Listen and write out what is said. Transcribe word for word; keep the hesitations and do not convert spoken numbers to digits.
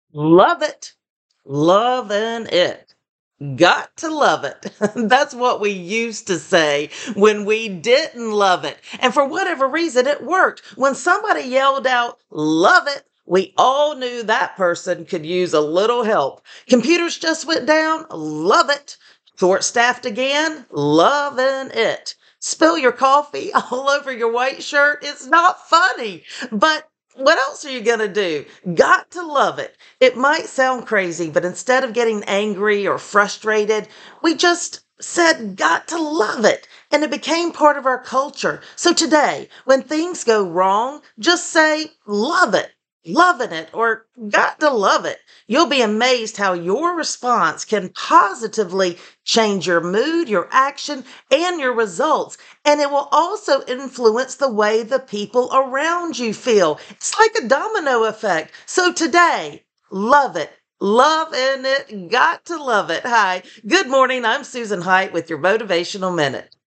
Love it. Loving it. Got to love it. That's what we used to say when we didn't love it. And for whatever reason, it worked. When somebody yelled out, love it, we all knew that person could use a little help. Computers just went down, love it. Short staffed again, loving it. Spill your coffee all over your white shirt. It's not funny, but what else are you going to do? Got to love it. It might sound crazy, but instead of getting angry or frustrated, we just said, got to love it. And it became part of our culture. So today, when things go wrong, just say, love it, loving it, or got to love it. You'll be amazed how your response can positively change your mood, your action, and your results. And it will also influence the way the people around you feel. It's like a domino effect. So today, love it. Loving it. Got to love it. Hi. Good morning. I'm Susan Height with your Motivational Minute.